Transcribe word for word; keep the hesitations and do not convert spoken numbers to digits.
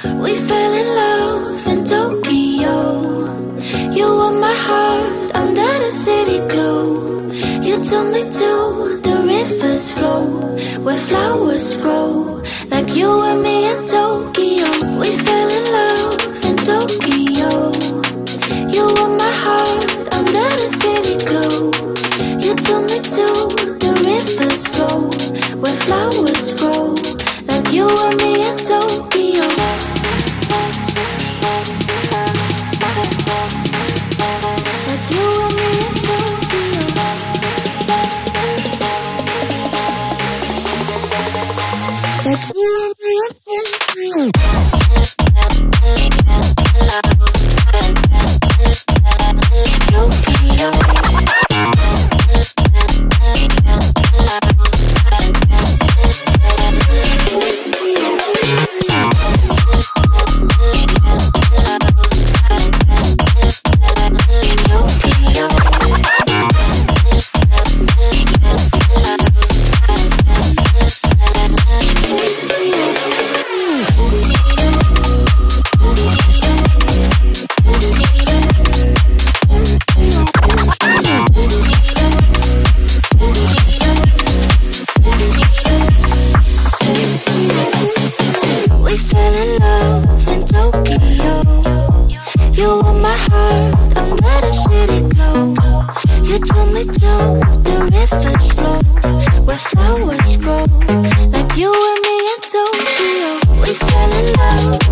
We fell in love in Tokyo. You were my heart under the city glow. You took me to the river's flow, where flowers grow, like you and me in Tokyo. We fell in love in Tokyo. You were my heart under the city glow. You took me to the river's flow, where flowers grow, like you and me in Tokyo. Like you and me in Tokyo. Like you and me in Tokyo. You took me to the river's flow, where flowers grow, like you and me in Tokyo. We fell in love